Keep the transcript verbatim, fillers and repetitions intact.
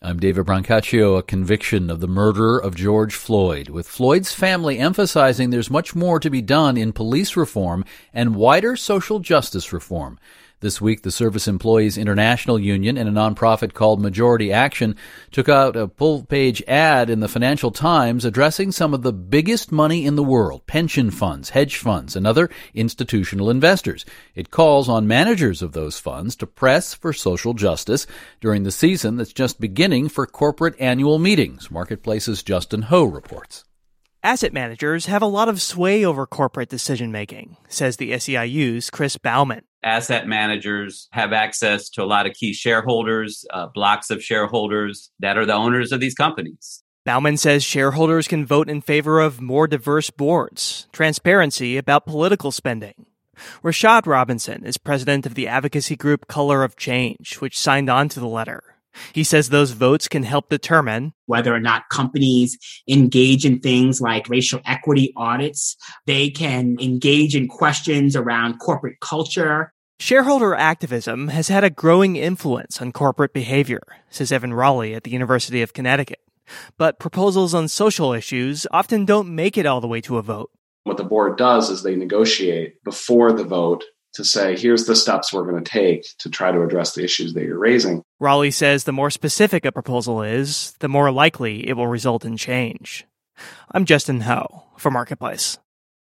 I'm David Brancaccio. A conviction of the murder of George Floyd, with Floyd's family emphasizing there's much more to be done in police reform and wider social justice reform. This week, the Service Employees International Union and a nonprofit called Majority Action took out a full-page ad in the Financial Times addressing some of the biggest money in the world, pension funds, hedge funds, and other institutional investors. It calls on managers of those funds to press for social justice during the season that's just beginning for corporate annual meetings. Marketplace's Justin Ho reports. Asset managers have a lot of sway over corporate decision-making, says the S E I U's Chris Bauman. Asset managers have access to a lot of key shareholders, uh, blocks of shareholders that are the owners of these companies. Bauman says shareholders can vote in favor of more diverse boards, transparency about political spending. Rashad Robinson is president of the advocacy group Color of Change, which signed on to the letter. He says those votes can help determine whether or not companies engage in things like racial equity audits. They can engage in questions around corporate culture. Shareholder activism has had a growing influence on corporate behavior, says Evan Raleigh at the University of Connecticut. But proposals on social issues often don't make it all the way to a vote. What the board does is they negotiate before the vote to say, here's the steps we're going to take to try to address the issues that you're raising. Raleigh says the more specific a proposal is, the more likely it will result in change. I'm Justin Ho for Marketplace.